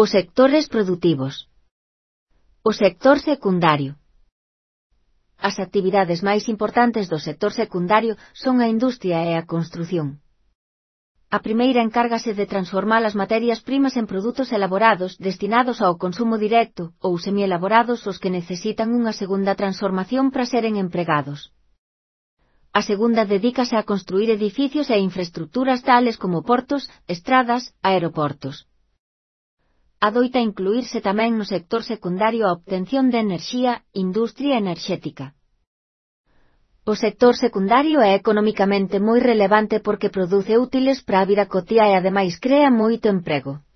Os sectores produtivos. O sector secundario. As actividades máis importantes do sector secundario son a industria e a construción. A primeira encárgase de transformar as materias primas en produtos elaborados destinados ao consumo directo ou semielaborados os que necesitan unha segunda transformación para seren empregados. A segunda dedícase a construir edificios e infraestructuras tales como portos, estradas, aeroportos. Adoita incluírse tamén no sector secundario a obtención de enerxía, industria enerxética. O sector secundario é economicamente moi relevante porque produce útiles para a vida cotiá e ademais crea moito emprego.